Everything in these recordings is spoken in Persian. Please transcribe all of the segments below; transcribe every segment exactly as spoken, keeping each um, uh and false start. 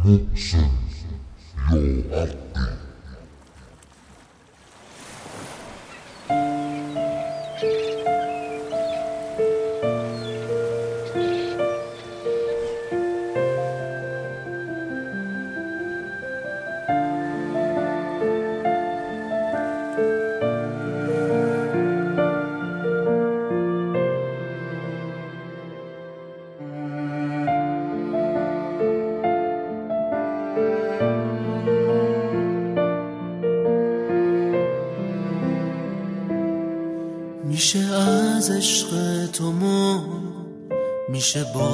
محسن یا عقی. میشه از عشق تو مون، میشه با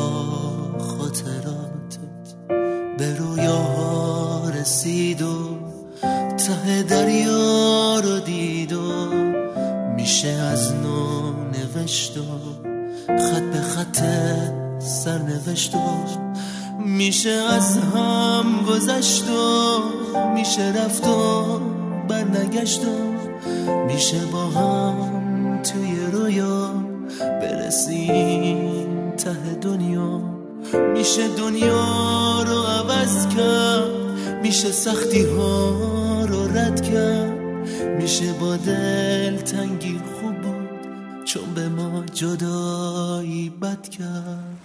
خاطراتت به رویا رسید و ته دریا رو دید و میشه از نو نوشت و خط به خط سر نوشت و میشه از هم گذشت و میشه رفت و برنگشت و میشه با هم توی رویا برسیم ته دنیا. میشه دنیا رو عوض کرد، میشه سختی ها رو رد کرد، میشه با دل تنگی خوب بود چون به ما جدایی بد کرد.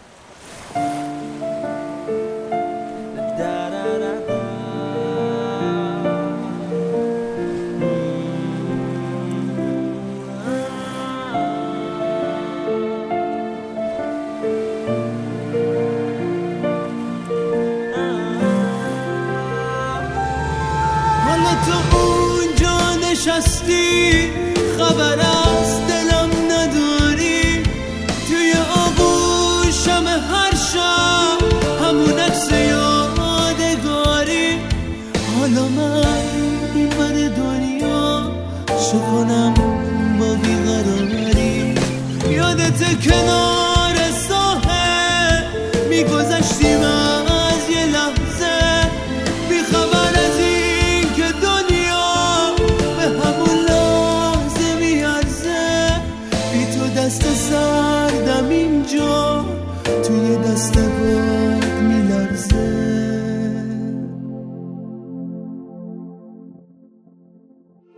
تو اونجا نشستی خبر از دلم نداری، توی آغوشم هر شب همون عکس یادگاری. حالا من این بر دنیا چه کنم با بیقراری؟ یادت کنار ساحل میگذشتیم از یه لحظه بی خبر از این که دنیا به همون لحظه میارزه. بی تو دست سردم اینجا توی دست باد میلرزه.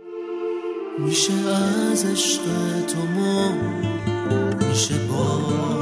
میشه از عشق تو مون، میشه با